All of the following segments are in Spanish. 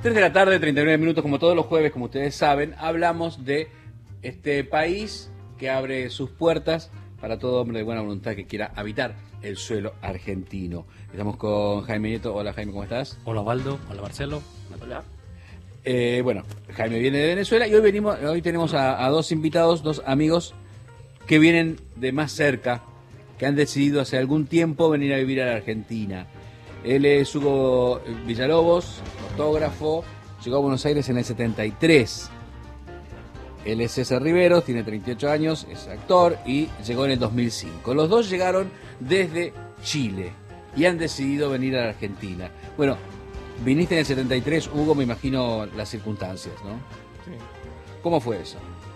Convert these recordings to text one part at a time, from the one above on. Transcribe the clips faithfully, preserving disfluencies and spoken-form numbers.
tres de la tarde, treinta y nueve minutos, como todos los jueves, como ustedes saben, hablamos de este país que abre sus puertas para todo hombre de buena voluntad que quiera habitar el suelo argentino. Estamos con Jaime Nieto. Hola Jaime, ¿cómo estás? Hola Osvaldo, hola Marcelo. Hola. Eh, bueno, Jaime viene de Venezuela y hoy venimos, hoy tenemos a, a dos invitados, dos amigos que vienen de más cerca, que han decidido hace algún tiempo venir a vivir a la Argentina. Él es Hugo Villalobos, fotógrafo, llegó a Buenos Aires en el setenta y tres. Él es César Riveros, tiene treinta y ocho años, es actor y llegó en el dos mil cinco. Los dos llegaron desde Chile y han decidido venir a la Argentina. Bueno, viniste en el setenta y tres, Hugo, me imagino las circunstancias, ¿no? Sí. ¿Cómo fue eso?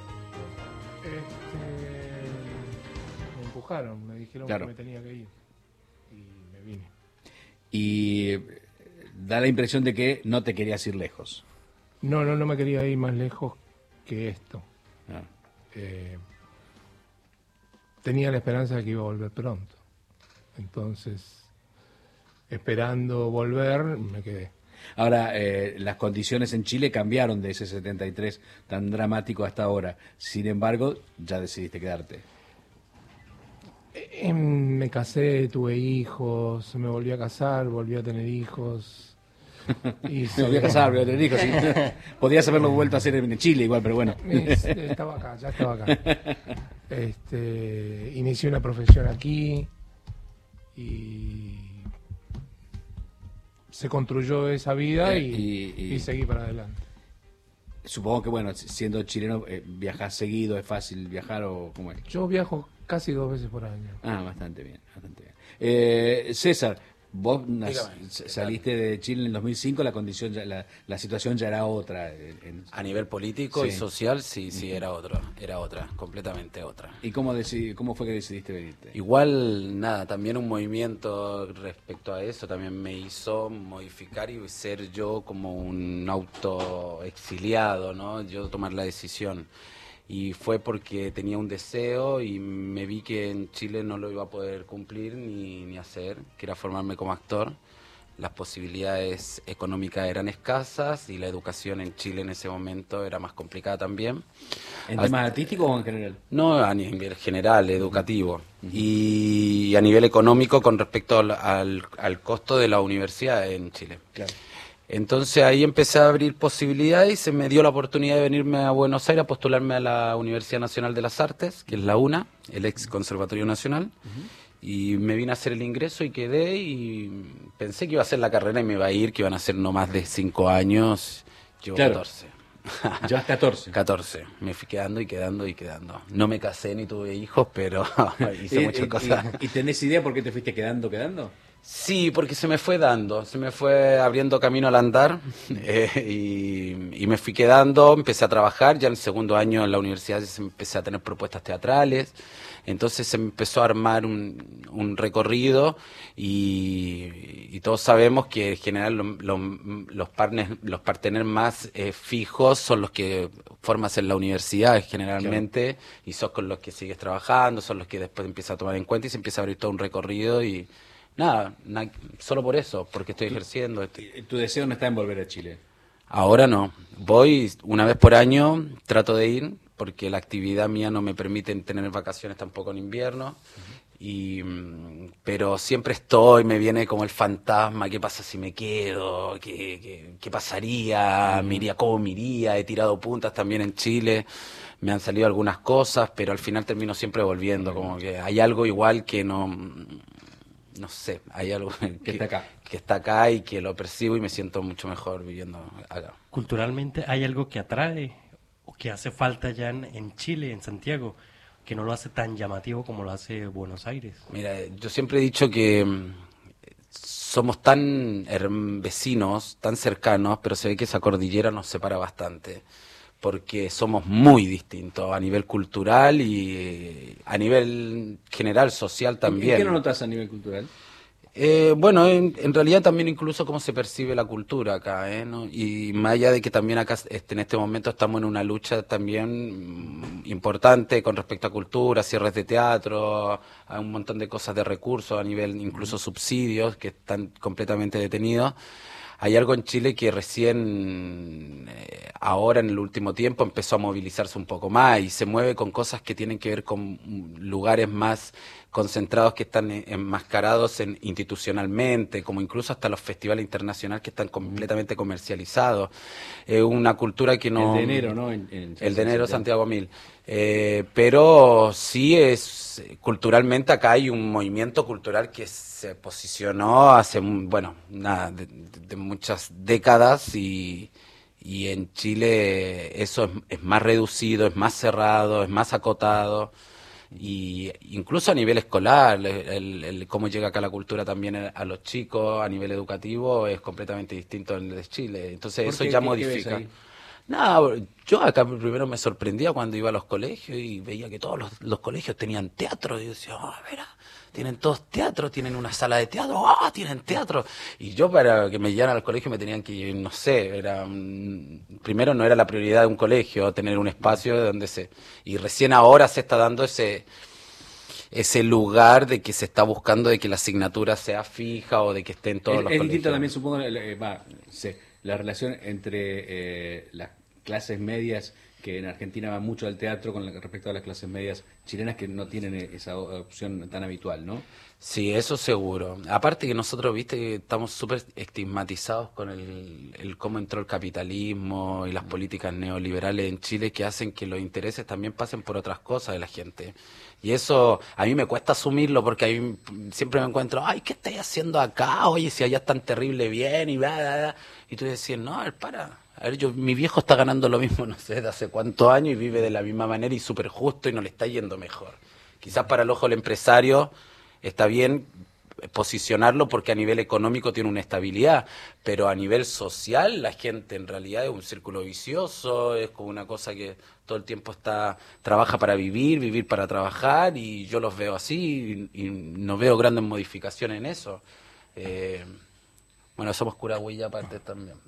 Este, me empujaron, me dijeron Claro. que me tenía que ir y me vine. Y da la impresión de que no te querías ir lejos. No, no, no me quería ir más lejos que esto. Ah. Eh, tenía la esperanza de que iba a volver pronto. Entonces, esperando volver, me quedé. Ahora, eh, las condiciones en Chile cambiaron de ese setenta y tres tan dramático hasta ahora. Sin embargo, ya decidiste quedarte. Eh, me casé, tuve hijos, me volví a casar, volví a tener hijos. Y Me voy a casar, voy a tener hijos. Sí. Podías haberlo vuelto a hacer en Chile igual, pero bueno. Es- Estaba acá, ya estaba acá. Este, inicié una profesión aquí y se construyó esa vida y, Eh, y- y- y seguí para adelante. Supongo que, bueno, siendo chileno, eh, ¿viajás seguido? ¿Es fácil viajar o cómo es? Yo viajo casi dos veces por año. Ah, bastante bien, bastante bien. Eh, César, vos nas- Dígame, s- ¿qué saliste de Chile en el dos mil cinco, la condición, ya- la, la situación ya era otra. en- en- A nivel político Sí. y social, sí, sí, era otra, era otra, completamente otra. ¿Y cómo, decidi- cómo fue que decidiste venirte? Igual, nada, también un movimiento respecto a eso también me hizo modificar y ser yo como un autoexiliado, ¿no? Yo tomar la decisión. Y fue porque tenía un deseo y me vi que en Chile no lo iba a poder cumplir ni, ni hacer, que era formarme como actor. Las posibilidades económicas eran escasas y la educación en Chile en ese momento era más complicada también. ¿En Hasta- temas artísticos o en general? No a nivel general, educativo. Y a nivel económico con respecto al, al, al costo de la universidad en Chile. Claro. Entonces ahí empecé a abrir posibilidades y se me dio la oportunidad de venirme a Buenos Aires a postularme a la Universidad Nacional de las Artes, que es la UNA, el ex Conservatorio Nacional. Y me vine a hacer el ingreso y quedé y pensé que iba a hacer la carrera y me iba a ir, que iban a ser no más de cinco años. Llevo Claro. catorce. Llevas catorce. catorce. Me fui quedando y quedando y quedando. No me casé ni tuve hijos, pero hice ¿Y, muchas y- cosas. y- y tenés idea por qué te fuiste quedando, quedando? Sí, porque se me fue dando, se me fue abriendo camino al andar eh, y, y me fui quedando, empecé a trabajar, ya en el segundo año en la universidad ya se empecé a tener propuestas teatrales, entonces se me empezó a armar un, un recorrido y, y todos sabemos que en general lo- lo- los partners, los partener más eh, fijos son los que formas en la universidad generalmente y son con los que sigues trabajando, son los que después empiezas a tomar en cuenta y se empieza a abrir todo un recorrido y nada, na- solo por eso, porque estoy ejerciendo. estoy- Y- Tu deseo no está en volver a Chile. Ahora no, voy una vez por año, trato de ir, porque la actividad mía no me permite tener vacaciones tampoco en invierno, y, mm, pero siempre estoy, me viene como el fantasma, ¿qué pasa si me quedo? ¿Qué, qué, qué pasaría? ¿Me iría? ¿Cómo me iría? He tirado puntas también en Chile, me han salido algunas cosas, pero al final termino siempre volviendo, como que hay algo igual que no... No sé, hay algo que, está acá. que está acá y que lo percibo y me siento mucho mejor viviendo acá. Culturalmente hay algo que atrae o que hace falta ya en, en Chile, en Santiago, que no lo hace tan llamativo como lo hace Buenos Aires. Mira, yo siempre he dicho que mm, somos tan her- vecinos, tan cercanos, pero se ve que esa cordillera nos separa bastante, porque somos muy distintos a nivel cultural y eh, a nivel general social ¿Y también. qué no notas a nivel cultural? Eh, bueno, en, en realidad también incluso cómo se percibe la cultura acá, ¿eh? ¿no? Y más allá de que también acá este, en este momento estamos en una lucha también mm, importante con respecto a cultura, cierres de teatro, hay un montón de cosas de recursos a nivel incluso subsidios que están completamente detenidos. hay algo en Chile que recién, eh, ahora en el último tiempo, empezó a movilizarse un poco más y se mueve con cosas que tienen que ver con lugares más concentrados que están enmascarados en, institucionalmente, como incluso hasta los festivales internacionales que están completamente comercializados. Es eh, una cultura que no... El de enero, ¿no? En, en el de enero Santiago Mil. Eh, pero sí es, culturalmente acá hay un movimiento cultural que se posicionó hace, bueno, nada, de, de muchas décadas y... Y en Chile eso es, es más reducido, es más cerrado, es más acotado. Y incluso a nivel escolar, el, el cómo llega acá la cultura también a los chicos a nivel educativo es completamente distinto al de Chile. Entonces eso qué, ya qué, modifica. ¿Qué No, yo acá primero me sorprendía cuando iba a los colegios y veía que todos los, los colegios tenían teatro. Y yo decía, ah, oh, mira, tienen todos teatro, tienen una sala de teatro, ah, oh, tienen teatro. Y yo para que me llevaran al colegio me tenían que ir, no sé, era primero no era la prioridad de un colegio tener un espacio donde se... Y recién ahora se está dando ese ese lugar de que se está buscando de que la asignatura sea fija o de que esté en todos es, los es colegios. distinto también, supongo, eh, va, sé, la relación entre eh, las clases medias, que en Argentina va mucho al teatro con respecto a las clases medias chilenas que no tienen esa opción tan habitual, ¿no? Sí, eso seguro. Aparte que nosotros, viste, que estamos súper estigmatizados con el, el cómo entró el capitalismo y las políticas neoliberales en Chile que hacen que los intereses también pasen por otras cosas de la gente. Y eso a mí me cuesta asumirlo porque a mí siempre me encuentro, ay, ¿qué estáis haciendo acá? Oye, si allá es tan terrible bien y bla, bla, bla. Y tú decís, no, a ver, para. A ver, yo, mi viejo está ganando lo mismo, no sé, de hace cuántos años y vive de la misma manera y súper justo y no le está yendo mejor. Quizás para el ojo del empresario está bien posicionarlo porque a nivel económico tiene una estabilidad, pero a nivel social la gente en realidad es un círculo vicioso, es como una cosa que todo el tiempo está trabaja para vivir, vivir para trabajar y yo los veo así y, y no veo grandes modificaciones en eso. Eh, bueno, somos curahuilla aparte también.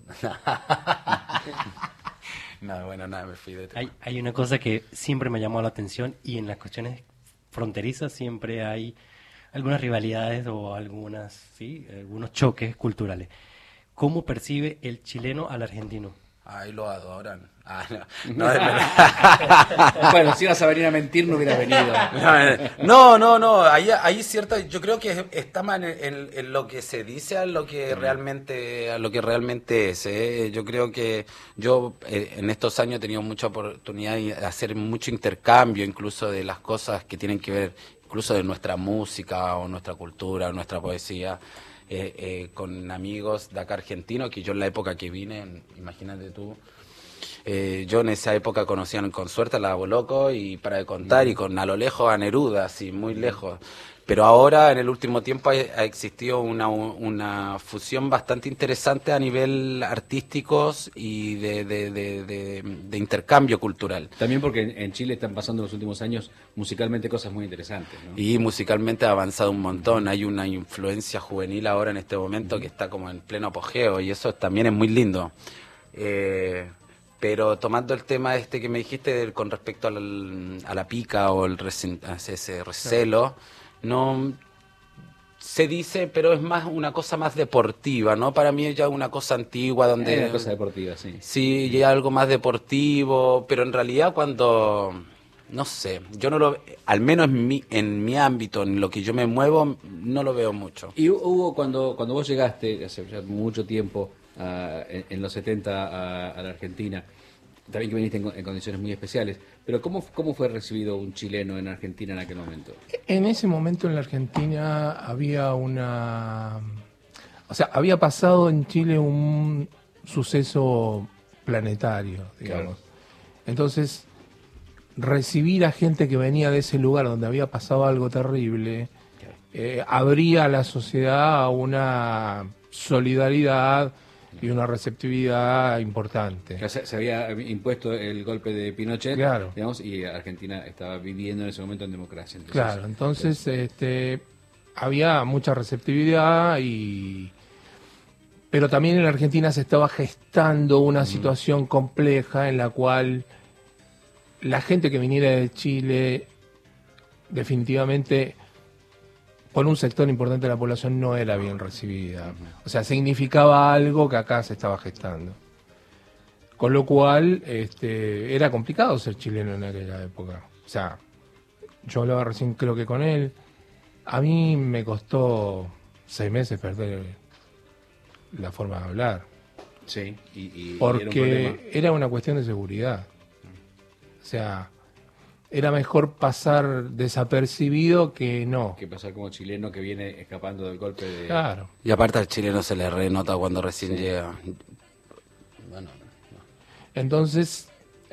No, bueno, nada, me fui de tema. Hay, hay una cosa que siempre me llamó la atención y en las cuestiones fronterizas siempre hay algunas rivalidades o algunas, sí, algunos choques culturales. ¿Cómo percibe el chileno al argentino? Ay, lo adoran. Ah, no, no, de verdad. Bueno, si ibas a venir a mentir no hubieras venido. No, no, no, ahí, ahí cierta, yo creo que está más en, en, en lo que se dice a lo que realmente, a lo que realmente es. ¿eh? Yo creo que yo eh, en estos años he tenido mucha oportunidad de hacer mucho intercambio, incluso de las cosas que tienen que ver, incluso de nuestra música o nuestra cultura o nuestra poesía. Eh, eh, con amigos de acá argentinos, que yo en la época que vine, imagínate tú, eh, yo en esa época conocían con suerte a la Boloco y para de contar, y con a lo lejos a Neruda, así muy lejos. Pero ahora, en el último tiempo, ha, ha existido una, una fusión bastante interesante a nivel artísticos y de, de, de, de, de intercambio cultural. También porque en, en Chile están pasando en los últimos años musicalmente cosas muy interesantes, ¿no? Y musicalmente ha avanzado un montón. Hay una influencia juvenil ahora en este momento uh-huh. que está como en pleno apogeo y eso también es muy lindo. Eh, pero tomando el tema este que me dijiste con respecto al, a la pica o el resen, ese recelo... No se dice, pero es más una cosa más deportiva, ¿no? Para mí es ya una cosa antigua donde... Es una cosa deportiva, sí. Sí, ya algo más deportivo, pero en realidad cuando... No sé, yo no lo... Al menos en mi, en mi ámbito, en lo que yo me muevo, no lo veo mucho. Y hubo, cuando, cuando vos llegaste, hace ya mucho tiempo, uh, en, en los setenta a, a la Argentina, también que viniste en, en condiciones muy especiales, pero ¿cómo, ¿cómo fue recibido un chileno en Argentina en aquel momento? En ese momento en la Argentina había una... O sea, había pasado en Chile un suceso planetario, digamos. Claro. Entonces, recibir a gente que venía de ese lugar donde había pasado algo terrible, claro. eh, abría a la sociedad a una solidaridad y una receptividad importante. Se, se había impuesto el golpe de Pinochet, claro. digamos, y Argentina estaba viviendo en ese momento en democracia. Entonces, claro, entonces claro. Este, había mucha receptividad, y pero también en Argentina se estaba gestando una mm. situación compleja en la cual la gente que viniera de Chile definitivamente por un sector importante de la población no era bien recibida. O sea, significaba algo que acá se estaba gestando. Con lo cual, este, era complicado ser chileno en aquella época. O sea, yo hablaba recién creo que con él. A mí me costó seis meses perder la forma de hablar. Sí, y, y porque era, un era una cuestión de seguridad. O sea, era mejor pasar desapercibido que no. Que pasar como chileno que viene escapando del golpe de... Claro. Y aparte al chileno se le renota cuando recién Sí. llega. Bueno, Entonces,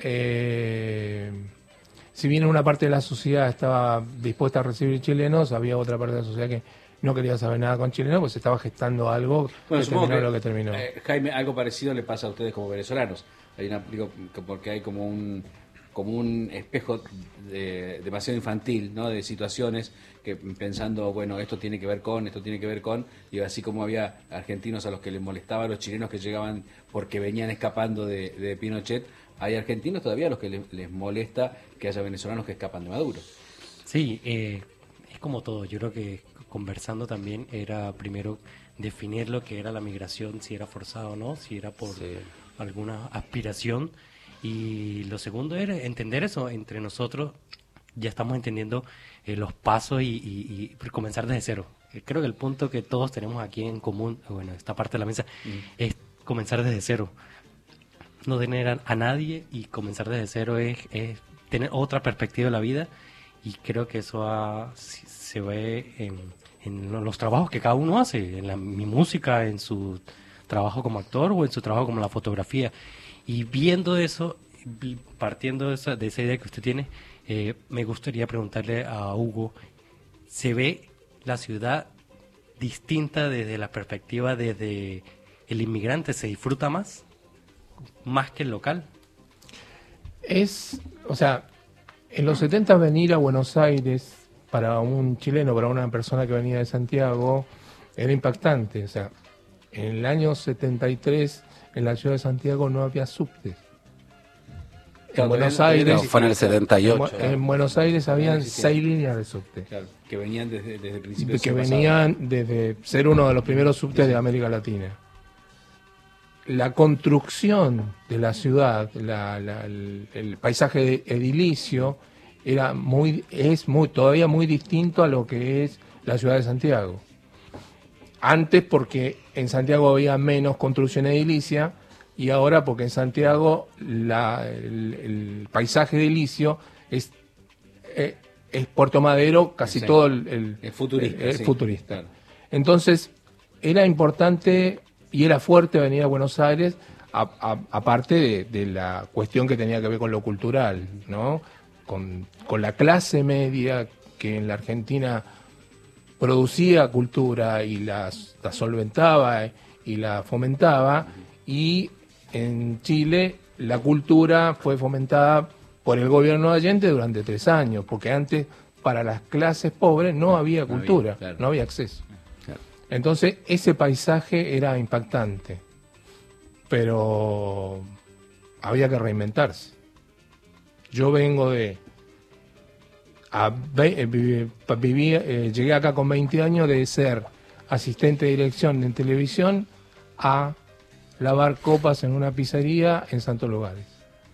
eh, si bien una parte de la sociedad estaba dispuesta a recibir chilenos, había otra parte de la sociedad que no quería saber nada con chilenos, pues se estaba gestando algo Bueno, que supongo terminó que, lo que terminó. eh, Jaime, algo parecido le pasa a ustedes como venezolanos. Hay una, digo, que porque hay como un como un espejo de- demasiado infantil, ¿no? De situaciones que pensando, bueno, esto tiene que ver con, esto tiene que ver con, y así como había argentinos a los que les molestaba a los chilenos que llegaban porque venían escapando de, de Pinochet, hay argentinos todavía a los que les, les molesta que haya venezolanos que escapan de Maduro. Sí, eh, es como todo. Yo creo que conversando también era primero definir lo que era la migración, si era forzado o no, si era por sí. alguna aspiración. Y lo segundo era entender eso entre nosotros. Ya estamos entendiendo eh, los pasos y, y- y comenzar desde cero. Eh, Creo que el punto que todos tenemos aquí en común, bueno, esta parte de la mesa, es comenzar desde cero. No tener a, a nadie y comenzar desde cero es, es tener otra perspectiva de la vida, y creo que eso ha- se se ve en, en lo- los trabajos que cada uno hace, en la, mi música, en su trabajo como actor o en su trabajo como la fotografía. Y viendo eso, vi- partiendo de esa, de esa idea que usted tiene, eh, me gustaría preguntarle a Hugo, ¿se ve la ciudad distinta desde la perspectiva desde el inmigrante? ¿Se disfruta más? ¿Más que el local? Es, o sea, en los setenta venir a Buenos Aires para un chileno, para una persona que venía de Santiago, era impactante. O sea, en el año setenta y tres en la ciudad de Santiago no había subtes. En Claro, Buenos todavía no- Aires, No, fue en el setenta y en, ocho. Bu- en Buenos Aires habían existía. seis líneas de subte, Claro, que venían desde, desde el principio de del que siglo pasado. venían desde ser uno de los primeros subtes de América Latina. La construcción de la ciudad, la- la- el, el paisaje edilicio era muy, es muy, todavía muy distinto a lo que es la ciudad de Santiago. Antes porque en Santiago había menos construcción edilicia, y ahora porque en Santiago la- el, el paisaje edilicio es, eh, es Puerto Madero, casi Sí. todo el, el- Es futurista, el- el sí, futurista. claro. Entonces, era importante y era fuerte venir a Buenos Aires, a- a- aparte de, de la cuestión que tenía que ver con lo cultural, ¿no? Con, con la clase media que en la Argentina producía cultura y las- la solventaba y la fomentaba, y en Chile la cultura fue fomentada por el gobierno de Allende durante tres años, porque antes para las clases pobres no había No había, cultura, claro. no había acceso. Claro. Entonces ese paisaje era impactante, pero había que reinventarse. Yo vengo de... A, ve- eh, vi- pa- viví, eh, llegué acá con veinte años de ser asistente de dirección en televisión a lavar copas en una pizzería en Santos Lugares.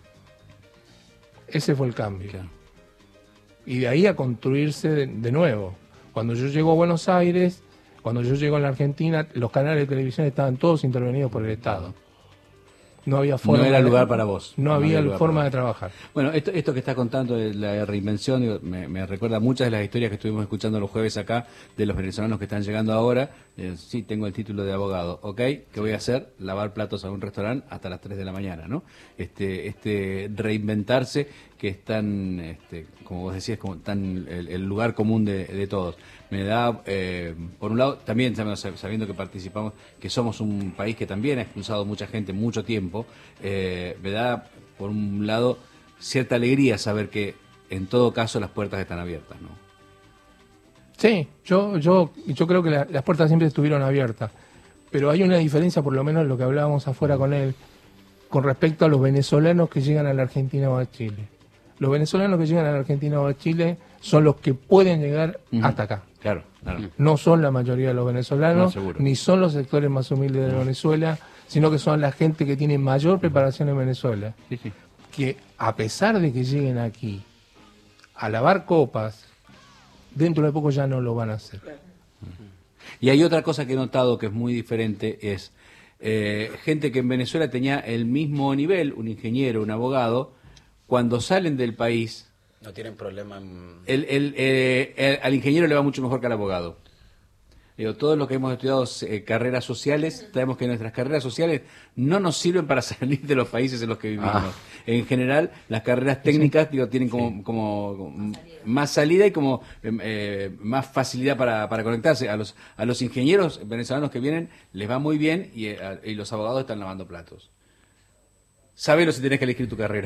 Ese fue el cambio. Claro. Y de ahí a construirse de, de nuevo. Cuando yo llego a Buenos Aires, cuando yo llego a la Argentina, los canales de televisión estaban todos intervenidos por el Estado. No había forma No era de- lugar para vos. No, había, lugar forma para de vos. trabajar. Bueno, esto, esto que estás contando de la reinvención digo, me, me recuerda muchas de las historias que estuvimos escuchando los jueves acá de los venezolanos que están llegando ahora. Eh, sí, tengo el título de abogado, ¿ok? ¿Qué voy a hacer? Lavar platos a un restaurante hasta las tres de la mañana, ¿no? Este, este reinventarse que es tan, este, como vos decías, como tan el, el lugar común de, de todos. Me da, eh, por un lado, también sab- sabiendo que participamos, que somos un país que también ha expulsado mucha gente mucho tiempo, eh, me da, por un lado, cierta alegría saber que en todo caso las puertas están abiertas, ¿no? Sí, yo, yo, yo creo que la- las puertas siempre estuvieron abiertas, pero hay una diferencia, por lo menos en lo que hablábamos afuera con él, con respecto a los venezolanos que llegan a la Argentina o a Chile. Los venezolanos que llegan a la Argentina o a Chile son los que pueden llegar Ujú. hasta acá. Claro, claro. No son la mayoría de los No, venezolanos, seguro. ni son los sectores más humildes de Venezuela, sino que son la gente que tiene mayor preparación en Venezuela, Sí, sí. que a pesar de que lleguen aquí a lavar copas, dentro de poco ya no lo van a hacer. Y hay otra cosa que he notado que es muy diferente, es eh, gente que en Venezuela tenía el mismo nivel, un ingeniero, un abogado, cuando salen del país, No tienen problema en... el, el, eh, el- al ingeniero le va mucho mejor que al abogado. Digo, todos los que hemos estudiado eh, carreras sociales, sabemos que nuestras carreras sociales no nos sirven para salir de los países en los que vivimos. Ah. En general, las carreras técnicas digo, tienen como, como, como más salida y como eh, más facilidad para, para conectarse. A los, a los ingenieros venezolanos que vienen les va muy bien y, eh, a- y los abogados están lavando platos. Sabelo si tenés que elegir tu carrera.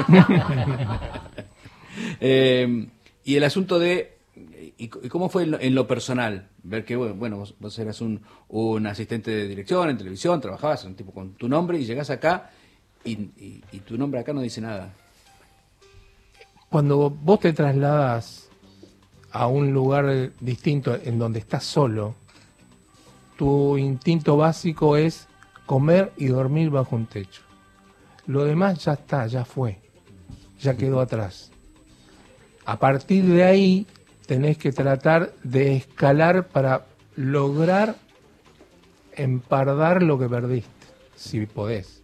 Eh, y el asunto de ¿y, y cómo fue en lo, en lo personal? Ver que, bueno, bueno, vos, vos eras un, un asistente de dirección en televisión, trabajabas un tipo con tu nombre y llegás acá y, y, y tu nombre acá no dice nada. Cuando vos te trasladas a un lugar distinto en donde estás solo, tu instinto básico es comer y dormir bajo un techo. Lo demás ya está, ya fue, ya quedó atrás. A partir de ahí tenés que tratar de escalar para lograr empardar lo que perdiste, si podés.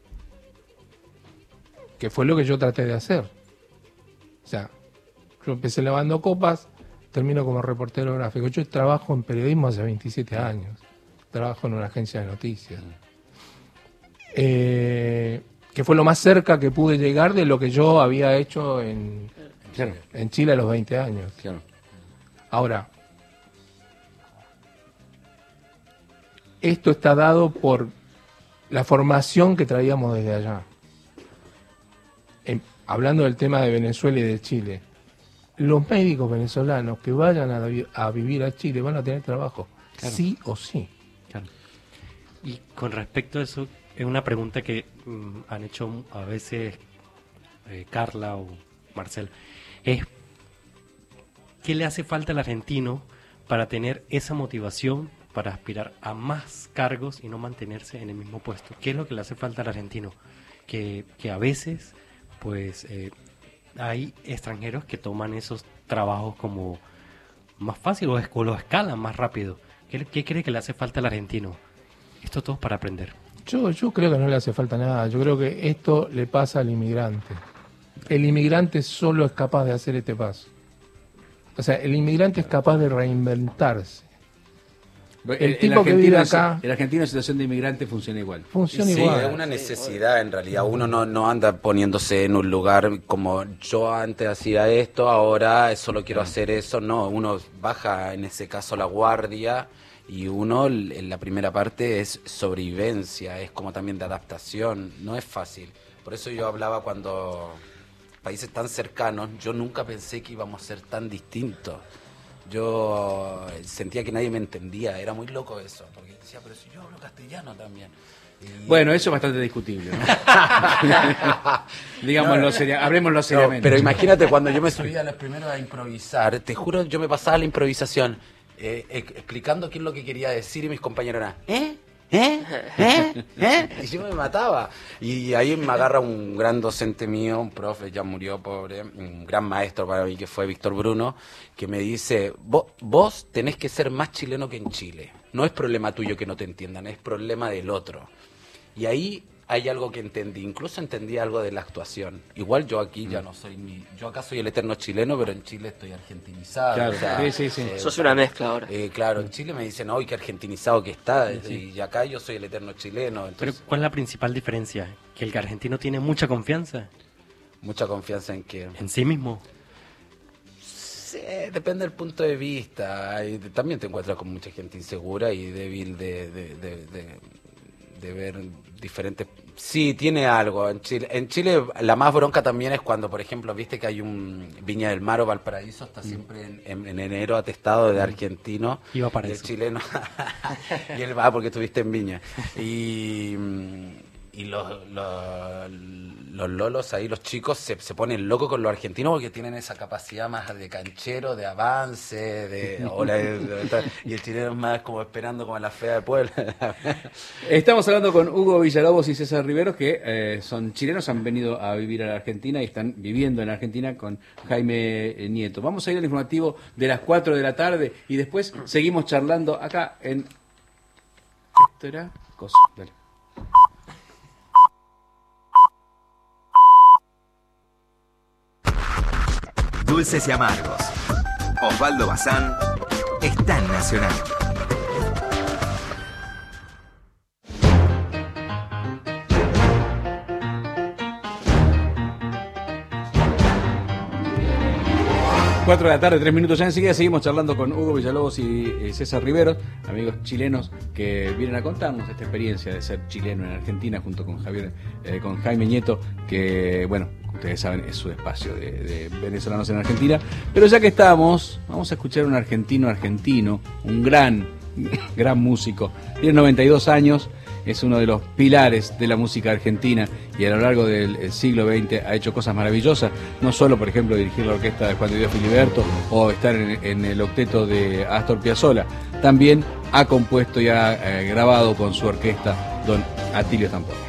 Que fue lo que yo traté de hacer. O sea, yo empecé lavando copas, termino como reportero gráfico. Yo trabajo en periodismo hace veintisiete años. Trabajo en una agencia de noticias. Eh, que fue lo más cerca que pude llegar de lo que yo había hecho en, Claro, en Chile a los veinte años. claro. Ahora, esto está dado por la formación que traíamos desde allá. En- hablando del tema de Venezuela y de Chile, los médicos venezolanos que vayan a, vi- a vivir a Chile van a tener trabajo, Claro. sí o sí. Claro. Y con respecto a eso, es una pregunta que mm, han hecho a veces eh, Carla o Marcel. Es, ¿qué le hace falta al argentino para tener esa motivación para aspirar a más cargos y no mantenerse en el mismo puesto? ¿Qué es lo que le hace falta al argentino? Que, que a veces, pues, eh, hay extranjeros que toman esos trabajos como más fácil o, es- o lo escalan más rápido. ¿Qué, qué cree que le hace falta al argentino? Esto todo es para aprender. Yo, yo creo que no le hace falta nada. Yo creo que esto le pasa al inmigrante. El inmigrante solo es capaz de hacer este paso. O sea, el inmigrante es capaz de reinventarse. El tipo que argentino vive en si- acá- El argentino en situación de inmigrante funciona igual. Funciona Sí, igual. es una necesidad en realidad. Uno no, no anda poniéndose en un lugar como yo antes hacía esto, ahora solo quiero hacer eso. No, uno baja en ese caso la guardia y uno l- en la primera parte es sobrevivencia, es como también de adaptación. No es fácil. Por eso yo hablaba cuando países tan cercanos, yo nunca pensé que íbamos a ser tan distintos. Yo sentía que nadie me entendía, era muy loco eso, porque decía, pero si yo hablo castellano también. Y- Bueno, eso es bastante discutible, ¿no? Digámoslo seria- hablemoslo No, seriamente. pero imagínate cuando yo me subía a los primeros a improvisar, te juro, yo me pasaba la improvisación eh, ex- explicando qué es lo que quería decir y mis compañeros eran, ¿eh? ¿Eh? ¿Eh? ¿Eh? Y yo me mataba. Y ahí me agarra un gran docente mío, un profe, ya murió, pobre, un gran maestro para mí que fue Víctor Bruno, que me dice, vos, vos tenés que ser más chileno que en Chile. No es problema tuyo que no te entiendan, es problema del otro. Y ahí hay algo que entendí, incluso entendí algo de la actuación. Igual yo aquí ya no soy ni, yo acá soy el eterno chileno, pero en Chile estoy argentinizado. Claro, o sea, sí, sí, sí. eh, Sos una mezcla ahora. eh, claro, en Chile me dicen, hoy qué argentinizado que está, y acá yo soy el eterno chileno. Pero Entonces, ¿cuál es la principal diferencia? ¿Que el argentino tiene mucha confianza mucha confianza en que... en sí mismo? Sí, depende del punto de vista. Y también te encuentras con mucha gente insegura y débil de, de, de, de- de ver diferentes... Sí, tiene algo. En Chile, en Chile la más bronca también es cuando, por ejemplo, viste que hay un Viña del Mar o Valparaíso, está siempre en, en- en enero atestado de argentino. Iba para y el eso. chileno. Y él va porque estuviste en Viña. Y, mm, y los, los, los lolos ahí, los chicos, se, se ponen locos con los argentinos porque tienen esa capacidad más de canchero, de avance, de, hola, de- de- y el chileno es más como esperando como en la fea de Puebla. Estamos hablando con Hugo Villalobos y César Riveros, que eh, son chilenos, han venido a vivir a la Argentina y están viviendo en la Argentina con Jaime eh, Nieto. Vamos a ir al informativo de las cuatro de la tarde y después seguimos charlando acá en... Esto era... Cosa, dale. Dulces y amargos. Osvaldo Bazán está en Nacional. Cuatro de la tarde, tres minutos ya enseguida seguimos charlando con Hugo Villalobos y eh, César Riveros, amigos chilenos que vienen a contarnos esta experiencia de ser chileno en Argentina junto con Javier, eh, con Jaime Nieto, que bueno, ustedes saben, es su espacio de, de venezolanos en Argentina. Pero ya que estamos, vamos a escuchar a un argentino argentino, un gran, gran músico. Tiene noventa y dos años, es uno de los pilares de la música argentina y a lo largo del eh, siglo veinte ha hecho cosas maravillosas, no solo, por ejemplo, dirigir la orquesta de Juan de Dios Filiberto o estar en, en el octeto de Astor Piazzolla, también ha compuesto y ha eh, grabado con su orquesta don Atilio Zampoña.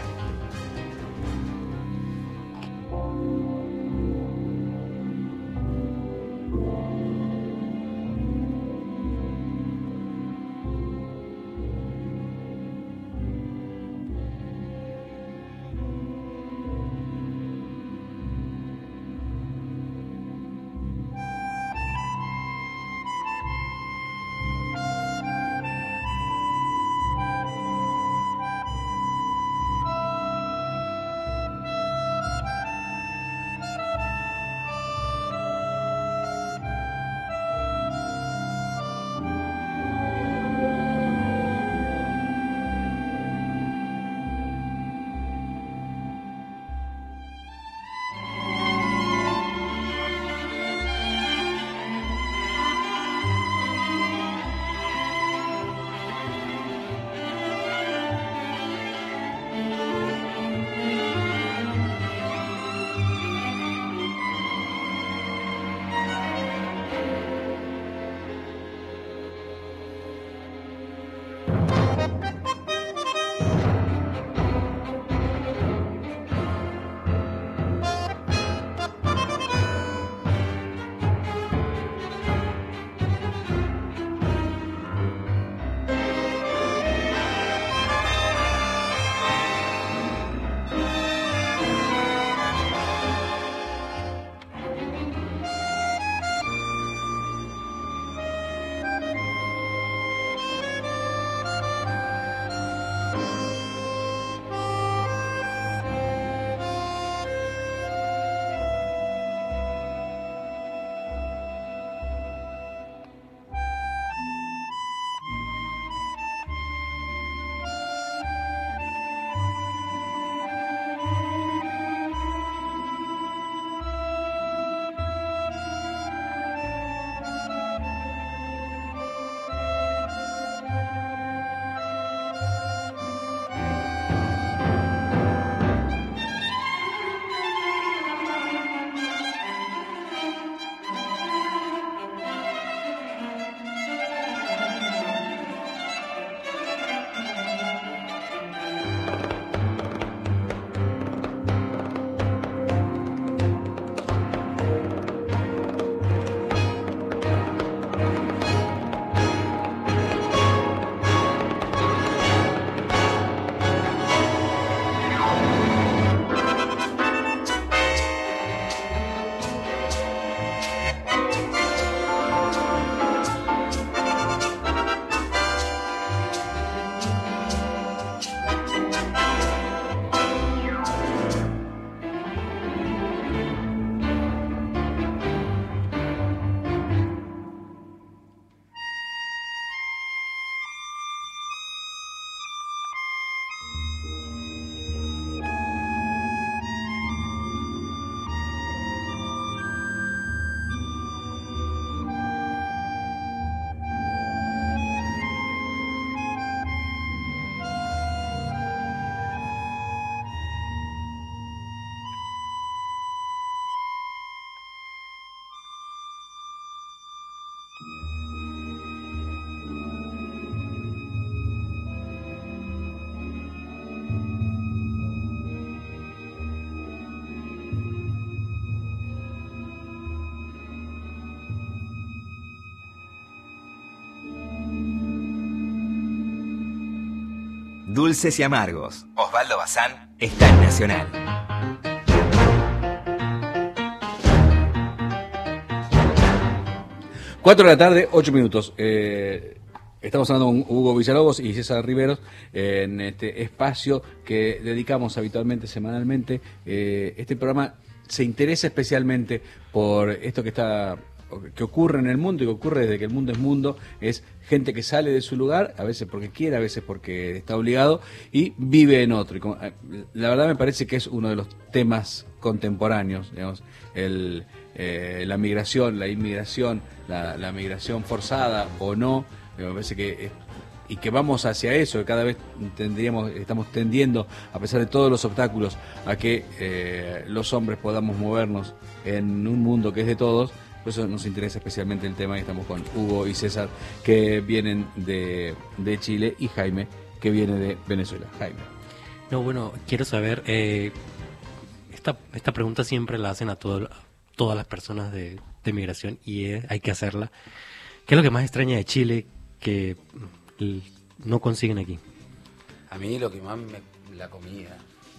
Dulces y Amargos. Osvaldo Bazán está en Nacional. Cuatro de la tarde, ocho minutos. Eh, estamos hablando con Hugo Villalobos y César Riveros eh, en este espacio que dedicamos habitualmente, semanalmente. Eh, este programa se interesa especialmente por esto que está que ocurre en el mundo y que ocurre desde que el mundo es mundo, es gente que sale de su lugar, a veces porque quiere, a veces porque está obligado, y vive en otro. Y como, la verdad me parece que es uno de los temas contemporáneos, digamos, el, eh, la migración, la inmigración, la, la migración forzada o no, me parece que es, y que vamos hacia eso, que cada vez tendríamos, estamos tendiendo, a pesar de todos los obstáculos, a que eh, los hombres podamos movernos en un mundo que es de todos. Por eso nos interesa especialmente el tema y estamos con Hugo y César, que vienen de, de Chile, y Jaime, que viene de Venezuela. Jaime. No, bueno, quiero saber, eh, esta, esta pregunta siempre la hacen a, todo, a todas las personas de, de migración y es, hay que hacerla. ¿Qué es lo que más extraña de Chile que l- no consiguen aquí? A mí lo que más me... la comida.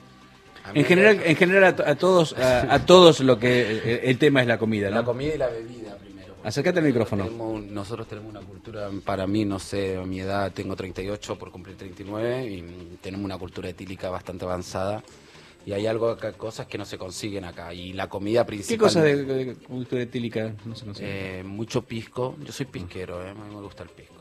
En general, en general a, to- a todos, a, a todos lo que el, el tema es la comida, ¿no? La comida y la bebida primero. Acércate al micrófono. Tenemos un- nosotros tenemos una cultura, para mí, no sé, a mi edad tengo treinta y ocho por cumplir treinta y nueve y tenemos una cultura etílica bastante avanzada y hay algo acá, cosas que no se consiguen acá y la comida principal. ¿Qué cosas de, de cultura etílica no se consiguen? Eh, mucho pisco, yo soy pisquero, eh, a mí me gusta el pisco.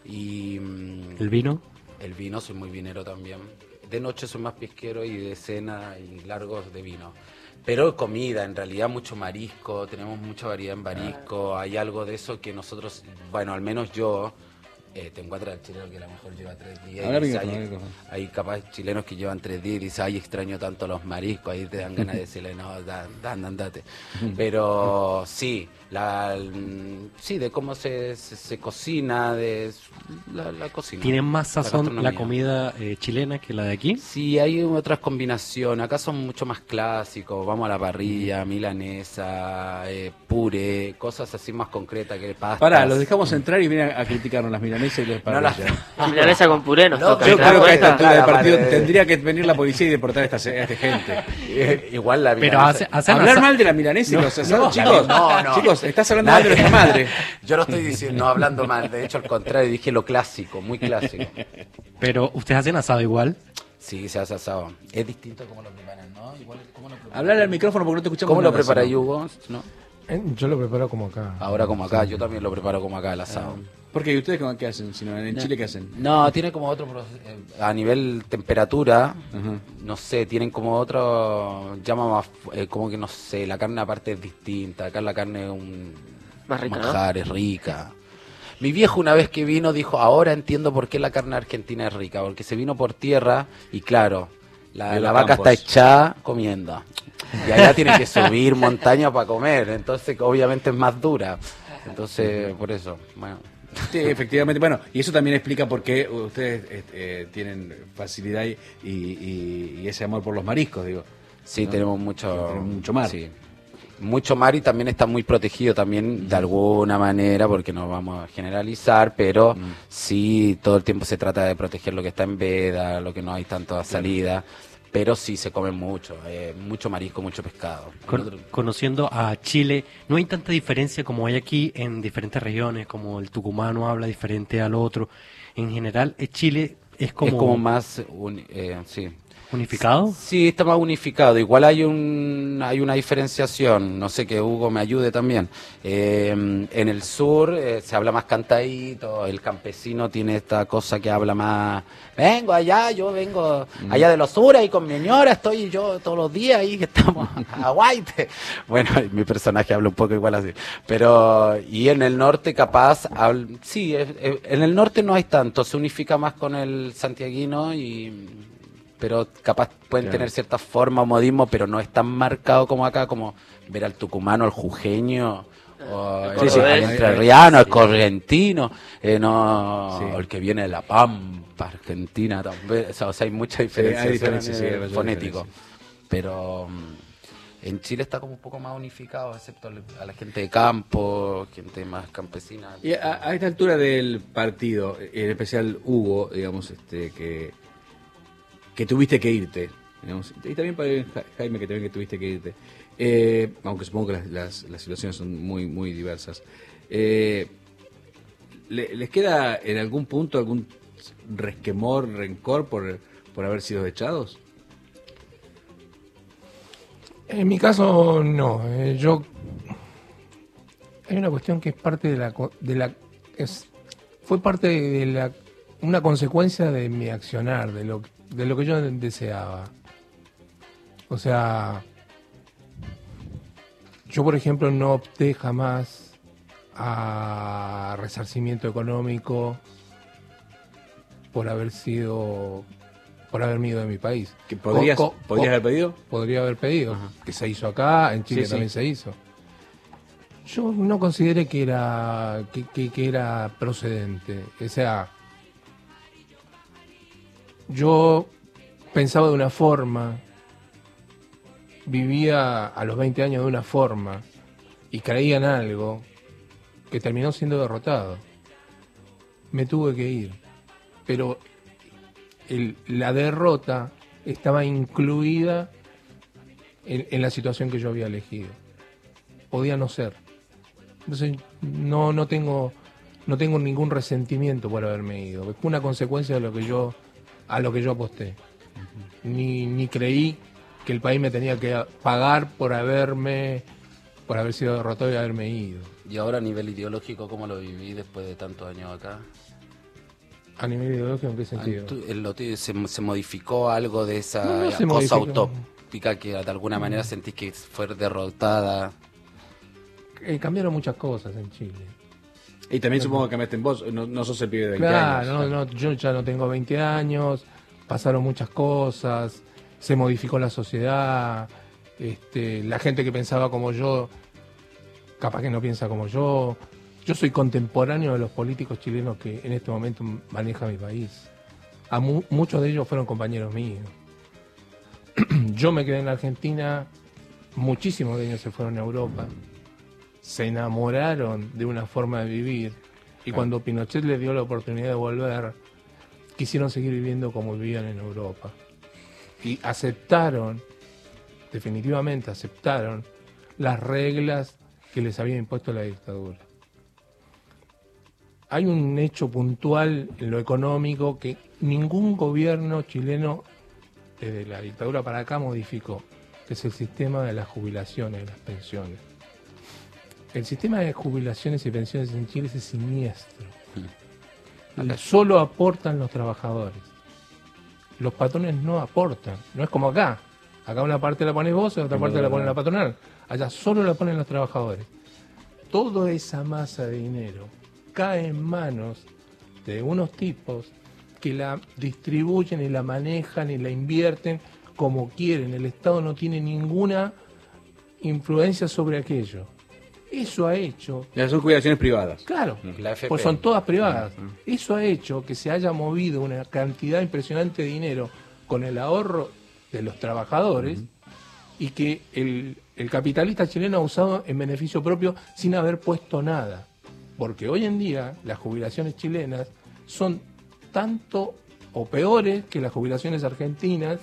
Y mm, ¿El vino? el vino, soy muy vinero también. De noche soy más pisquero y de cena y largos de vino. Pero comida, en realidad mucho marisco, tenemos mucha variedad en marisco, hay algo de eso que nosotros, bueno, al menos yo, eh, te encuentras al chileno que a lo mejor lleva tres días. Ahora y dice, micrófono, hay, micrófono. hay capaz chilenos que llevan tres días y dicen, ay, extraño tanto los mariscos, ahí te dan ganas de decirle, no, dan, dan, andate. Pero sí, la, mm, sí, de cómo se, se, se cocina, de la, la cocina. ¿Tienen más la sazón la, gastronomía. comida eh, chilena que la de aquí? Sí, hay otras combinaciones. Acá son mucho más clásicos. Vamos a la parrilla, milanesa, eh, puré, cosas así más concretas que pastas. Pará, los dejamos entrar y vienen a criticarnos las milanesas y los No las- parrillas. Milanesa con puré nos No, toca. Yo ¿te das creo que a esta cuenta? altura del Claro, partido vale. tendría que venir la policía y deportar a esta, a esta gente. Eh, Igual la Pero milanesa- hace, hacen Hablar asa- mal de la milanesa y los asados, no, chicos, no, no. chicos, estás hablando mal de Nadie- nuestra madre. Yo no estoy diciendo, no hablando mal. De hecho, al contrario, dije lo clásico, muy clásico. Pero ustedes hacen asado igual. Sí, se hace asado. Es distinto como lo preparan, ¿no? Igual, ¿cómo lo preparan? Hablar al micrófono porque no te escuchamos. ¿Cómo lo nada, prepara Simón. Hugo? ¿No? Eh, Yo lo preparo como acá. Ahora como acá, yo también lo preparo como acá, el asado. ¿Por qué? ¿Y ustedes cómo- qué hacen? Si no, ¿En Chile qué hacen? No, tiene como otro proceso. eh, A nivel temperatura, Ajá. no sé, tienen como otro. Llama más. eh, como que no sé, la carne aparte es distinta. Acá la carne es un. Más rica, ¿no? manjar, es rica. Mi viejo, una vez que vino, dijo: ahora entiendo por qué la carne argentina es rica. Porque se vino por tierra y, claro, la, De la los vaca campos. está echada comiendo. Y allá tiene que subir montaña para comer. Entonces, obviamente es más dura. Entonces, por eso. Bueno. Sí, efectivamente. Bueno, y eso también explica por qué ustedes eh, eh, tienen facilidad y, y- y ese amor por los mariscos, digo. Sí, ¿no? tenemos mucho, Tenemos mucho mar. sí. Mucho mar y también está muy protegido también de alguna manera, porque no vamos a generalizar, pero Mm. sí todo el tiempo se trata de proteger lo que está en veda, lo que no hay tanta salida, pero sí se come mucho, eh, mucho marisco, mucho pescado. Con- Nosotros- conociendo a Chile, no hay tanta diferencia como hay aquí en diferentes regiones, como el tucumano habla diferente al otro. En general, eh, Chile es como, es como más, uni- eh, sí. unificado. Sí, está más unificado. Igual hay un hay una diferenciación. No sé, que Hugo me ayude también. Eh, en el sur eh, se habla más cantadito. El campesino tiene esta cosa que habla más. Vengo allá, yo vengo allá de los sur y con mi señora estoy yo todos los días ahí que estamos a Guaite. Bueno, mi personaje habla un poco igual así. Pero y en el norte capaz, habl- sí, eh, eh, en el norte no hay tanto. Se unifica más con el santiaguino y pero capaz pueden Claro. tener cierta forma o modismo, pero no es tan marcado como acá, como ver al tucumano, al jujeño, o El el, cordobés. al entrerriano, el correntino, eh, no, Sí. o el que viene de La Pampa, Argentina también, o sea, o sea, hay mucha diferencia, hay diferencia, sí, hay mucha fonético, diferencia. pero mm, en Chile está como un poco más unificado, excepto a la gente de campo, gente más campesina. Y a, a esta altura del partido, en especial Hugo, digamos, este que que tuviste que irte. Digamos. Y también para Jaime, que también que tuviste que irte. Eh, aunque supongo que las, las, las situaciones son muy, muy diversas. Eh, ¿le, ¿Les queda en algún punto algún resquemor, rencor por, por haber sido echados? En mi caso, no. Eh, yo hay una cuestión que es parte de la de la es fue parte de la una consecuencia de mi accionar, de lo de lo que yo deseaba. O sea, yo por ejemplo no opté jamás a resarcimiento económico por haber sido por haberme ido de mi país. ¿Que podrías, Co- co- ¿Podrías haber pedido? Podría haber pedido, Ajá. que se hizo acá, en Chile Sí, también sí. se hizo. Yo no consideré que era que, que- que era procedente. O sea, yo pensaba de una forma, vivía a los veinte años de una forma y creía en algo que terminó siendo derrotado. Me tuve que ir, pero el- la derrota estaba incluida en, en la situación que yo había elegido. Podía no ser. Entonces no no tengo no tengo ningún resentimiento por haberme ido. Fue una consecuencia de lo que yo a lo que yo aposté. Ni ni creí que el país me tenía que pagar por haberme por haber sido derrotado y haberme ido. Y ahora a nivel ideológico, ¿cómo lo viví después de tantos años acá? A nivel ideológico, ¿en qué Ah, sentido? tú- el lo tuyo, ¿Se, se modificó algo de esa No, no se cosa modificó. utópica que de alguna manera sentís que fue derrotada? Eh, cambiaron muchas cosas en Chile. Y también supongo que cambiaste en vos, no, no sos el pibe de veinte Claro, años. no, no, yo ya no tengo veinte años, pasaron muchas cosas, se modificó la sociedad, este, la gente que pensaba como yo, capaz que no piensa como yo. Yo soy contemporáneo de los políticos chilenos que en este momento manejan mi país. A mu- muchos de ellos fueron compañeros míos. Yo me quedé en la Argentina, muchísimos de ellos se fueron a Europa, se enamoraron de una forma de vivir y cuando Pinochet les dio la oportunidad de volver, quisieron seguir viviendo como vivían en Europa. Y aceptaron, definitivamente aceptaron, las reglas que les había impuesto la dictadura. Hay un hecho puntual en lo económico que ningún gobierno chileno desde la dictadura para acá modificó, que es el sistema de las jubilaciones, de las pensiones. El sistema de jubilaciones y pensiones en Chile es siniestro. Solo aportan los trabajadores. Los patrones no aportan. No es como acá. Acá una parte la pones vos y otra parte la pone la patronal. Allá solo la ponen los trabajadores. Toda esa masa de dinero cae en manos de unos tipos que la distribuyen y la manejan y la invierten como quieren. El Estado no tiene ninguna influencia sobre aquello. Eso ha hecho, Ya son jubilaciones privadas. claro, La F P. pues son todas privadas. Eso ha hecho que se haya movido una cantidad impresionante de dinero con el ahorro de los trabajadores y que el, el capitalista chileno ha usado en beneficio propio sin haber puesto nada. Porque hoy en día las jubilaciones chilenas son tanto o peores que las jubilaciones argentinas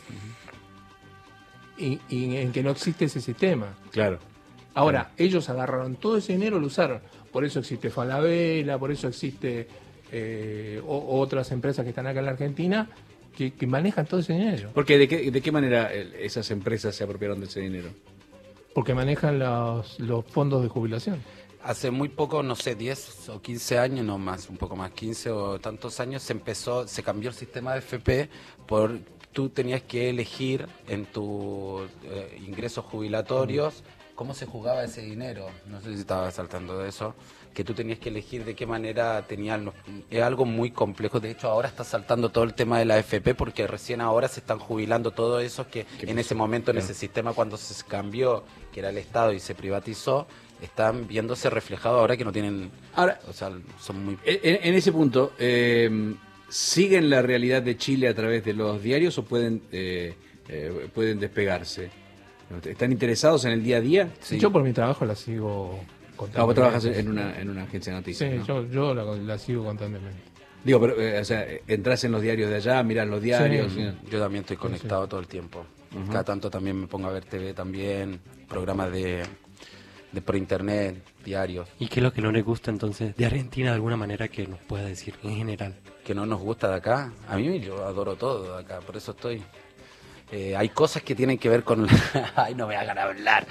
y, y en que no existe ese sistema. Claro. Ahora, ellos agarraron todo ese dinero, lo usaron. Por eso existe Falabella, por eso existe eh, o- otras empresas que están acá en la Argentina que, que manejan todo ese dinero. Porque ¿de qué, de qué manera eh, esas empresas se apropiaron de ese dinero? Porque manejan los, los fondos de jubilación. Hace muy poco, no sé, diez o quince años, no más, un poco más, quince o tantos años, se empezó, se cambió el sistema de F P por, tú tenías que elegir en tus eh, ingresos jubilatorios cómo se jugaba ese dinero. No sé si estaba saltando de eso, que tú tenías que elegir de qué manera tenían los... Es algo muy complejo, de hecho ahora está saltando todo el tema de la F P porque recién ahora se están jubilando todos esos que en ese momento, en ese sistema, cuando se cambió, que era el Estado y se privatizó, están viéndose reflejados ahora que no tienen... Ahora, O sea, son muy... en, en ese punto, eh, ¿siguen la realidad de Chile a través de los diarios o pueden, eh, eh, pueden despegarse? ¿Están interesados en el día a día? Sí. Yo por mi trabajo la sigo Ah, constantemente. vos trabajas en una, en una agencia de noticias, Sí, ¿no? yo, yo la, la sigo constantemente. Digo, pero, eh, o sea, entras en los diarios de allá, mirás los diarios. Sí. ¿sí? Yo también estoy conectado todo el tiempo. Ujú. Cada tanto también me pongo a ver T V también, programas de, de por internet, diarios. ¿Y qué es lo que no le gusta entonces de Argentina de alguna manera que nos pueda decir en general? Que no nos gusta de acá. A mí yo adoro todo de acá, por eso estoy. Eh, hay cosas que tienen que ver con... Ay, no me hagan hablar.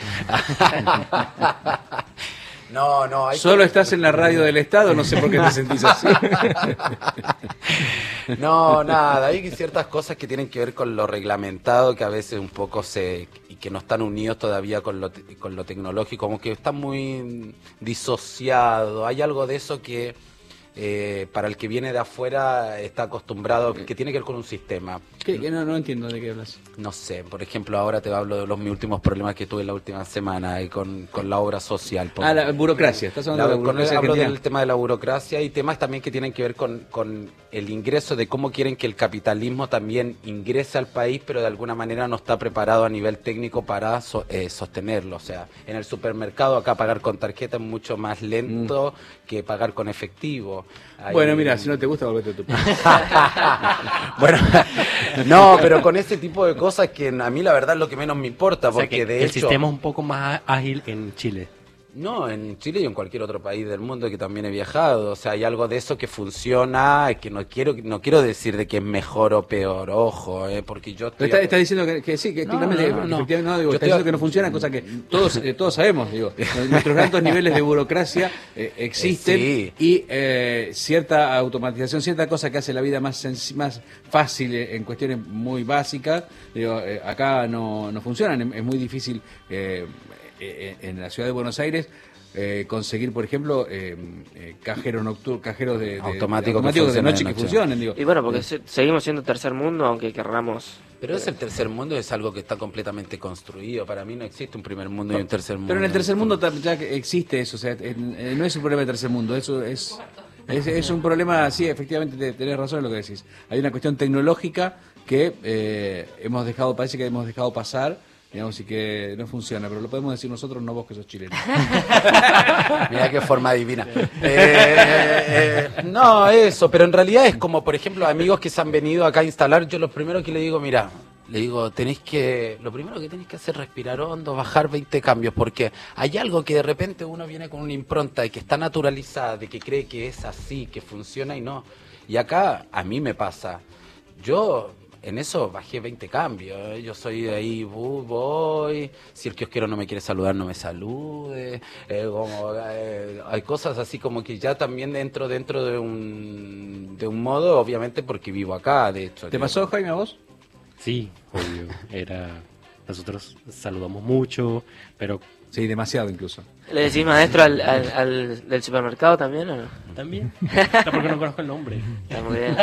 No, no. Hay Solo que- estás en la radio del Estado, no sé por qué te sentís así. No, nada, hay ciertas cosas que tienen que ver con lo reglamentado, que a veces un poco se... y que no están unidos todavía con lo, te- con lo tecnológico, como que está muy disociado. Hay algo de eso que eh, para el que viene de afuera está acostumbrado, que tiene que ver con un sistema. ¿Qué? ¿Qué? No, no entiendo de qué hablas. No sé, por ejemplo, ahora te hablo de los mis últimos problemas que tuve la última semana y con, con la obra social. por- Ah, la burocracia. ¿Estás hablando La- de la con- burocracia hablo argentina? del tema de la burocracia y temas también que tienen que ver con, con el ingreso, de cómo quieren que el capitalismo también ingrese al país, pero de alguna manera no está preparado a nivel técnico para so- eh, sostenerlo. O sea, en el supermercado acá pagar con tarjeta es mucho más lento que pagar con efectivo. Hay- Bueno, mira, si no te gusta, volvete a tu país. Bueno, no, pero con ese tipo de cosas que a mí la verdad es lo que menos me importa, O sea, porque que de el hecho... sistema es un poco más ágil en Chile. No, en Chile y en cualquier otro país del mundo que también he viajado, o sea, hay algo de eso que funciona, que no quiero no quiero decir de que es mejor o peor, ojo, eh, porque yo estoy... Pero está, está diciendo que, que sí, que No, claramente, no, no. efectivamente, no, digo, Yo está estoy- diciendo que no funciona, cosa que todos eh, todos sabemos, digo. Nuestros altos niveles de burocracia eh, existen Eh, sí. y eh, cierta automatización, cierta cosa que hace la vida más senc- más fácil eh, en cuestiones muy básicas, digo, eh, acá no, no funcionan, es, es muy difícil eh, eh, en la ciudad de Buenos Aires eh, conseguir, por ejemplo, eh, eh, cajeros nocturnos, cajeros de, de- Automáticos que automáticos de funcionen noche de que noche. funcionen, digo. Y bueno, porque se- seguimos siendo tercer mundo, aunque querramos. Pero es el tercer mundo, es algo que está completamente construido, para mí no existe un primer mundo y un tercer mundo. Pero en el tercer mundo ta- ya que existe eso, o sea, en- eh, no es un problema del tercer mundo, eso es, es, es un problema, sí, efectivamente te- tenés razón en lo que decís. Hay una cuestión tecnológica que eh, hemos dejado, parece que hemos dejado pasar, digamos, y que no funciona, pero lo podemos decir nosotros, no vos que sos chileno. Mira qué forma divina. Eh, eh, no, eso, pero en realidad es como, por ejemplo, amigos que se han venido acá a instalar, yo lo primero que le digo, mira, le digo, tenéis que, lo primero que tenéis que hacer es respirar hondo, bajar veinte cambios, porque hay algo que de repente uno viene con una impronta de que está naturalizada, de que cree que es así, que funciona y no. Y acá a mí me pasa, yo... En eso bajé veinte cambios, ¿eh? Yo soy de ahí, bu- voy, si el kiosquero no me quiere saludar, no me salude, eh, como, eh, hay cosas así como que ya también dentro dentro de un de un modo, obviamente porque vivo acá, de hecho. ¿Te yo- pasó, Jaime, a vos? Sí, obvio. Era, nosotros saludamos mucho, pero Sí, demasiado incluso. ¿Le decís maestro al, al, al del supermercado también o no? también. No, porque no conozco el nombre. Está muy bien.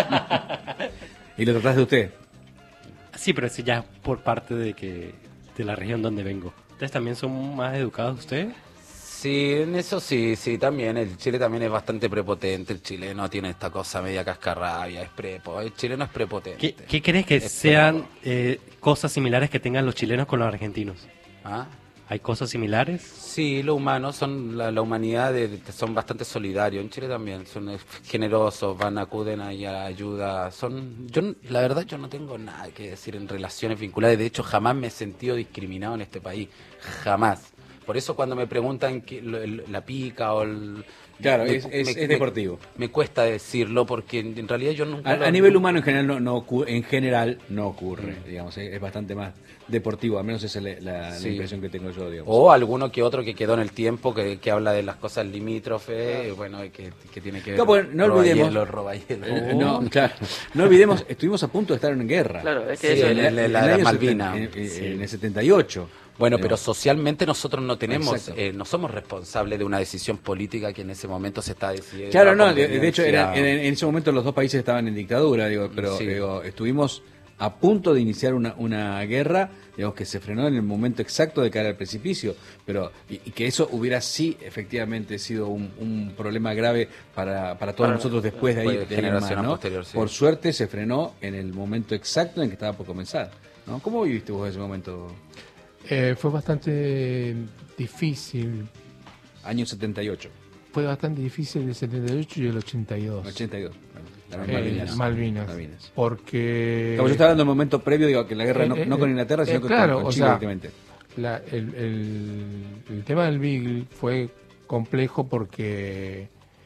¿Y lo tratás de usted? Sí, pero ese ya por parte de que de la región donde vengo. ¿Ustedes también son más educados ustedes? Sí, en eso sí, sí, también. El Chile también es bastante prepotente. El chileno tiene esta cosa media cascarrabia, es prepo. El chileno es prepotente. ¿Qué, qué crees que Es sean eh, cosas similares que tengan los chilenos con los argentinos? ¿Ah? ¿Hay cosas similares? Sí, lo humano, son la, la humanidad de- de- son bastante solidarios. En Chile también son eh, generosos, van, acuden ahí a la ayuda. Son, yo, n- la verdad, yo no tengo nada que decir en relaciones vinculares. De hecho, jamás me he sentido discriminado en este país. Jamás. Por eso cuando me preguntan que, lo- el- la pica o el... Claro, me- es, es- me- es me- deportivo. Me cuesta decirlo porque en, en realidad yo nunca... A, lo- a nivel humano en general no, no ocu- en general no ocurre, digamos, es, es bastante más deportivo, al menos esa es la, la- la Sí. impresión que tengo yo, digamos. O alguno que otro que quedó en el tiempo, que, que habla de las cosas limítrofes, y bueno, y que, que tiene que ver... No, pues, no olvidemos- Robahielo, robahielo. Eh, no, claro, no olvidemos, estuvimos a punto de estar en guerra. Claro, es que Sí, eso el- es- el- En la- el la año Malvina. setenta, en, en- Sí. en el setenta y ocho. Bueno, pero Digamos. socialmente nosotros no tenemos, Exacto. eh, no somos responsables de una decisión política que en ese momento se está decidiendo. Claro, a no, de, de hecho era- conveniencia. en, en ese momento los dos países estaban en dictadura, digo, pero Sí. digo, estuvimos a punto de iniciar una, una guerra, digamos, que se frenó en el momento exacto de caer al precipicio, pero y, y que eso hubiera sí efectivamente sido un, un problema grave para, para todos Para- nosotros después de ahí, después de de ahí en más, generación ¿no? posterior, sí. Por suerte se frenó en el momento exacto en que estaba por comenzar, ¿no? ¿Cómo viviste vos ese momento? Eh, fue bastante difícil. Año setenta y ocho, Fue bastante difícil el setenta y ocho y el ochenta y dos. ochenta y dos. Las eh, Malvinas. Malvinas. Malvinas. Porque... Como yo estaba hablando de un momento previo, digo, que la guerra Eh, no, eh, no con eh, Inglaterra, sino eh, que claro, con, con o Chile sea, directamente. La- el, el- el tema del Beagle fue complejo porque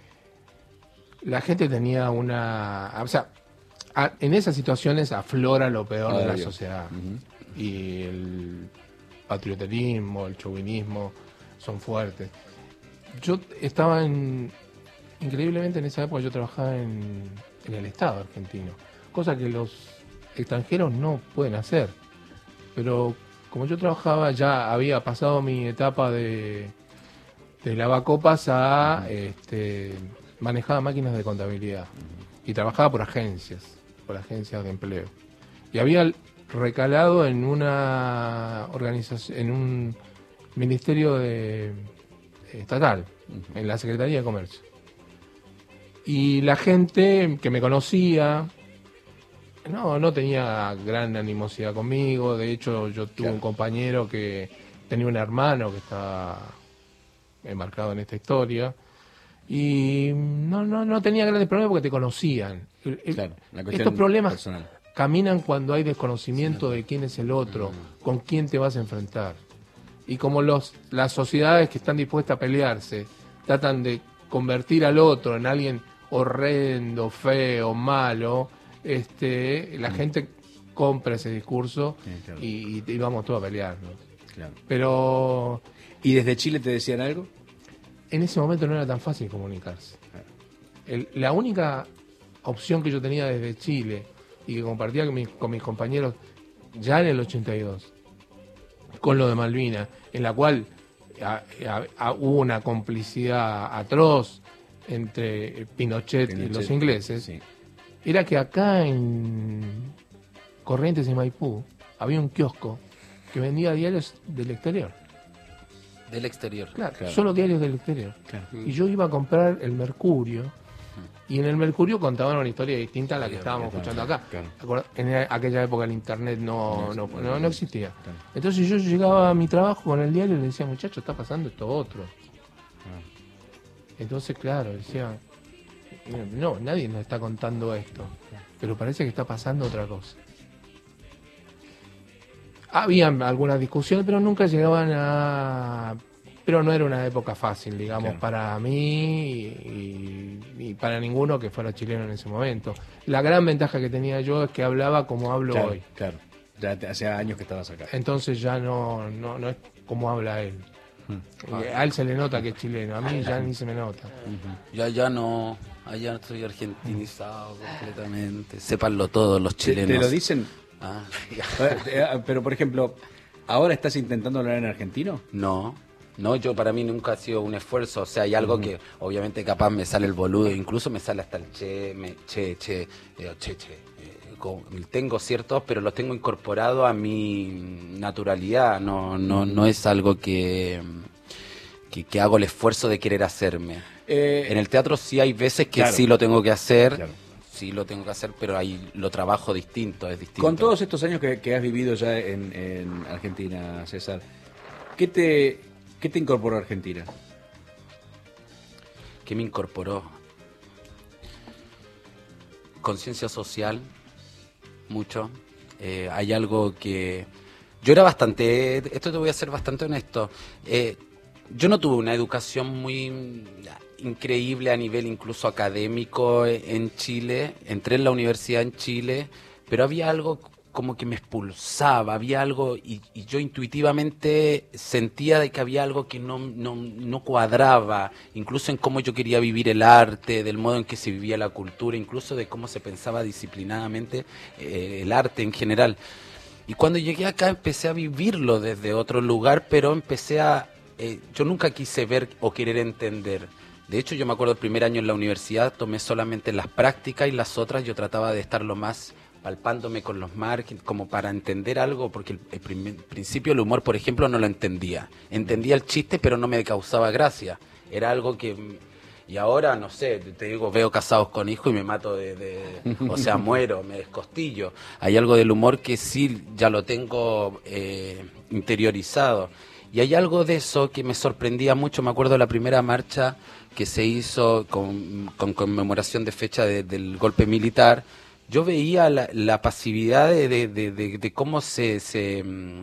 la gente tenía una... O sea, a- en esas situaciones aflora lo peor de la Obvio. sociedad. Ujú. Y el patrioterismo, el chauvinismo son fuertes. Yo estaba en... Increíblemente en esa época yo trabajaba en, en el Estado argentino, cosa que los extranjeros no pueden hacer. Pero como yo trabajaba, ya había pasado mi etapa de, de lavacopas a este, manejaba máquinas de contabilidad y trabajaba por agencias, por agencias de empleo. Y había recalado en una organización, en un ministerio de, estatal, en la Secretaría de Comercio. Y la gente que me conocía, no, no tenía gran animosidad conmigo. De hecho, yo tuve Claro. un compañero que tenía un hermano que estaba enmarcado en esta historia. Y no, no, no tenía grandes problemas porque te conocían. El- el- Claro, la cuestión estos problemas personal. caminan cuando hay desconocimiento de quién es el otro, con quién te vas a enfrentar. Y como los, las sociedades que están dispuestas a pelearse tratan de convertir al otro en alguien horrendo, feo, malo, este, la gente compra ese discurso Sí, claro. y, y vamos todos a pelear, ¿no? Claro. Pero ¿Y desde Chile te decían algo? en ese momento no era tan fácil comunicarse. El- la única opción que yo tenía desde Chile y que compartía con mis, con mis compañeros ya en el ochenta y dos, con lo de Malvinas, en la cual a- a- a- hubo una complicidad atroz entre Pinochet, y Pinochet, los ingleses, sí. era que acá en Corrientes y Maipú había un kiosco que vendía diarios del exterior. Del exterior. Claro, Claro. solo diarios del exterior. Claro. Y yo iba a comprar el Mercurio, y en el Mercurio contaban una historia distinta a la que estábamos claro, escuchando acá. claro. Acuerda- En aquella época el internet no, no, No, no, no existía. claro. Entonces yo llegaba a mi trabajo con el diario y le decía, muchacho, está pasando esto otro. Entonces, claro, decía, no, nadie nos está contando esto, pero parece que está pasando otra cosa. Habían algunas discusiones, pero nunca llegaban a... Pero no era una época fácil, digamos, Claro. para mí y, y para ninguno que fuera chileno en ese momento. La gran ventaja que tenía yo es que hablaba como hablo Claro, hoy. claro. Ya te- hace años que estabas acá. Entonces ya no, no, no es como habla él. Eh, A él se le nota que es chileno, a mí ya ni se me nota. Yo allá no, allá estoy argentinizado completamente. Sépanlo todos los ¿Te, chilenos. te lo dicen? Ah, Eh, Pero, por ejemplo, ¿ahora estás intentando hablar en argentino? no, no, yo para mí nunca ha sido un esfuerzo. O sea, hay algo que obviamente capaz me sale el boludo, incluso me sale hasta el che, me, che, che, eh, che, che. eh, con- tengo ciertos, pero los tengo incorporado a mi naturalidad. No, no, no es algo que, que, que hago el esfuerzo de querer hacerme. Eh, En el teatro sí hay veces que claro. sí lo tengo que hacer, Claro. sí lo tengo que hacer, pero ahí lo trabajo distinto, es distinto. Con todos estos años que, que has vivido ya en, en Argentina, César, ¿qué te, qué te incorporó a Argentina? ¿Qué me incorporó? Conciencia social, mucho. Eh, hay algo que... Yo era bastante... Esto te voy a ser bastante honesto. Eh, yo no tuve una educación muy mm, increíble a nivel incluso académico en Chile. Entré en la universidad en Chile, pero había algo como que me expulsaba, había algo, y, y yo intuitivamente sentía de que había algo que no, no, no cuadraba, incluso en cómo yo quería vivir el arte, del modo en que se vivía la cultura, incluso de cómo se pensaba disciplinadamente eh, el arte en general. Y cuando llegué acá empecé a vivirlo desde otro lugar, pero empecé a... eh, yo nunca quise ver o querer entender. De hecho, yo me acuerdo el primer año en la universidad, tomé solamente las prácticas y las otras yo trataba de estar lo más palpándome con los marketing, como para entender algo, porque el, el prim- principio del humor, por ejemplo, no lo entendía. Entendía el chiste, pero no me causaba gracia. Era algo que... Y ahora, no sé, te digo, veo Casados con Hijos y me mato de... de o sea, muero, me descostillo. Hay algo del humor que sí ya lo tengo eh, interiorizado. Y hay algo de eso que me sorprendía mucho. Me acuerdo de la primera marcha que se hizo con, con conmemoración de fecha de, del golpe militar. Yo veía la, la pasividad de, de, de, de, de cómo se, se,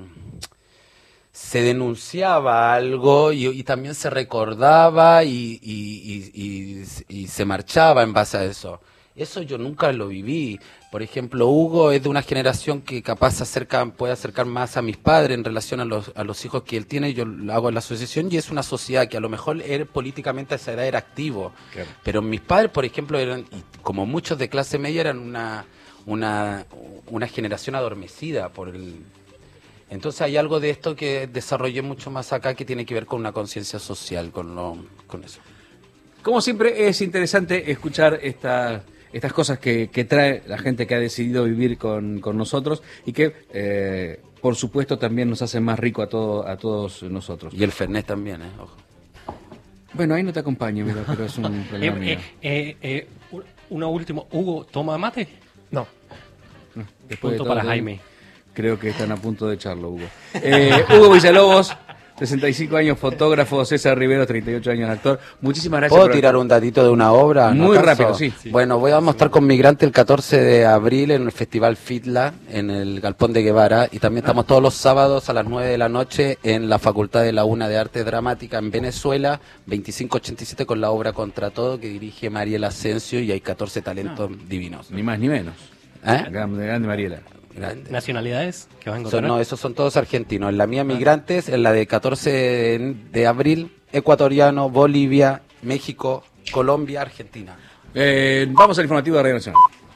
se denunciaba algo y, y también se recordaba y, y, y, y, y se marchaba en base a eso. Eso yo nunca lo viví. Por ejemplo, Hugo es de una generación que capaz acerca, puede acercar más a mis padres en relación a los, a los hijos que él tiene. Yo lo hago en la asociación y es una sociedad que a lo mejor él políticamente a esa edad era activo. Claro. Pero mis padres, por ejemplo, eran, y como muchos de clase media, eran una, una, una generación adormecida por el... Entonces hay algo de esto que desarrollé mucho más acá que tiene que ver con una conciencia social, con, lo, con eso. Como siempre es interesante escuchar esta... estas cosas que, que trae la gente que ha decidido vivir con, con nosotros y que, eh, por supuesto, también nos hacen más rico a, todo, a todos nosotros. Y el Fernet también, ¿eh? Ojo. Bueno, ahí no te acompaño, mira, pero es un problema mío. Eh, eh, eh, una última. Hugo, ¿toma mate? No. No, después Punto de para todo, Jaime. Creo que están a punto de echarlo, Hugo. Eh, Hugo Villalobos, sesenta y cinco años, fotógrafo. César Rivero, treinta y ocho años, actor. Muchísimas gracias. ¿Puedo por tirar un datito de una obra? Muy ¿no rápido, acaso? sí. Sí. Bueno, voy a mostrar con Migrante el catorce de abril en el Festival FITLA, en el Galpón de Guevara, y también estamos todos los sábados a las nueve de la noche en la Facultad de la UNA de Arte Dramática en Venezuela, veinticinco ochenta y siete, con la obra Contra Todo, que dirige Mariela Asensio, y hay catorce talentos no. divinos. Ni más ni menos. ¿Eh? Grande, grande Mariela. Grande. ¿Nacionalidades que vas a encontrar? Son, no, esos son todos argentinos. En la mía, Migrantes, en la de catorce de abril, ecuatoriano, Bolivia, México, Colombia, Argentina. Eh, vamos al informativo de Radio Nacional.